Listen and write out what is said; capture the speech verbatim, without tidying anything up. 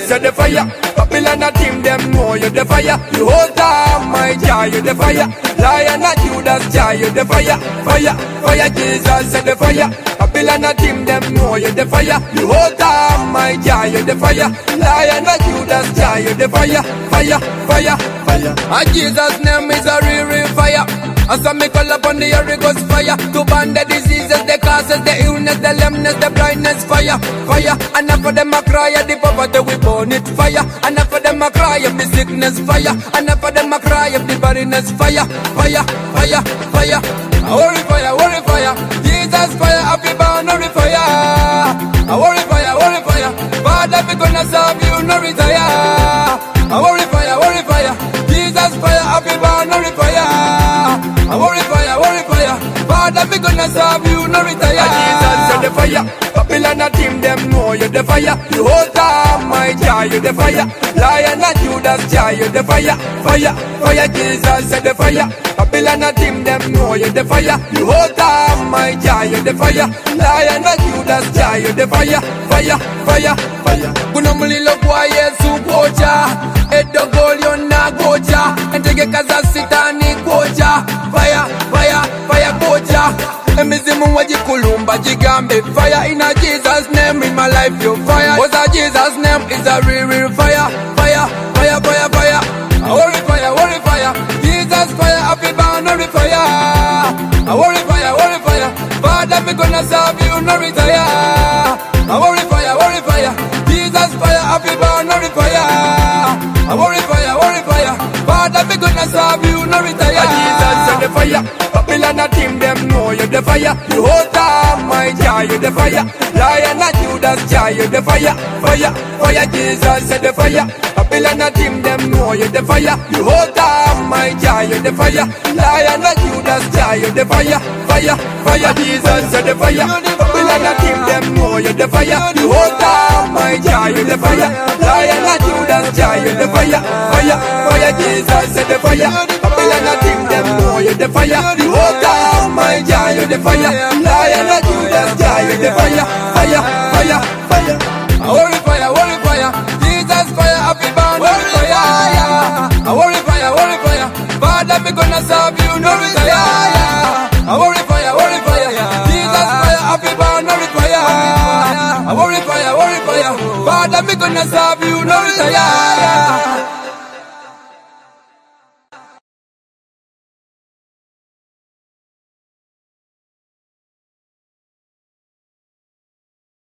Jesus set the fire. Babylon a team them know you the fire. You hold on my Jah, you the fire. Lion and Judas Jah, you the fire. Fire, fire, Jesus set the fire. Babylon a team them know you the fire. You hold on my Jah, you the fire. Lion and Judas Jah, you the fire. Fire, fire, fire. And Jesus' name is a real, real fire. And some me call upon the Holy Ghost fire to ban the diseases, the causes, the illness, the lameness, the blindness. Fire, fire. And enough of them a cry at the poverty, we burn it. Fire. And enough of them a cry of the sickness. Fire. And enough of them a cry of the barrenness. Fire, fire, fire, fire. Holy fire, holy fire. Jesus fire, happy born, holy fire. Holy fire, holy fire. Father, we gonna serve you, no retire. Holy fire, holy fire. Jesus fire, happy born, holy fire. Holy fire, holy fire. Father, we gonna serve you, no retire. Jesus set the fire. Babylon a team them know you the fire. You hold on my Jah, you the fire. Lion and Judas Jah, you the fire. Fire, fire, Jesus set the fire. Babylon a team them know you the fire. You hold on my Jah, you the fire. Lion and Judas Jah, you the fire. Fire, fire, fire. Kuno mulilo kwa Yesu koja. Edo goli na goja. Entege kaza sitani goja. Fire, fire, fire goja. Emizimu wajikulumba jigambe. Fire in a Jesus name in my life you fire. Cause a Jesus name is a real real fire. Fire, fire, fire, fire. Holy fire, holy fire. Jesus fire, happy born, holy fire. Holy fire, holy fire. Father, we gonna serve you, no retire. Holy fire, holy fire. Jesus fire, happy born, holy fire. Holy fire, holy fire. Father, we gonna serve you, no retire. Jesus set the fire. Babylon a team them know you the fire. You hold on my Jah, you the fire. Lion and Judas Jah, you the fire. Fire, fire, Jesus set the fire. Babylon a team them know you the fire. You hold on my Jah, you the fire. Lion and Judas Jah, you the fire. Fire, fire, Jesus set the fire. Babylon a team them know you the fire. You hold on my Jah, you the fire. Lion and Judas Jah, you the fire. Fire, fire, Jesus set the fire. Babylon a team them know you the fire. You hold on my Jah, you the fire. Lion and Judas Jah, you the fire. Fire, fire, fire. Holy fire, holy fire. Jesus fire, happy born, holy fire. Holy fire, holy fire. Father, we gonna serve you, no retire. Holy fire, holy fire. Jesus fire, happy born, holy fire. Holy fire, holy fire. Father, we gonna serve you, no retire.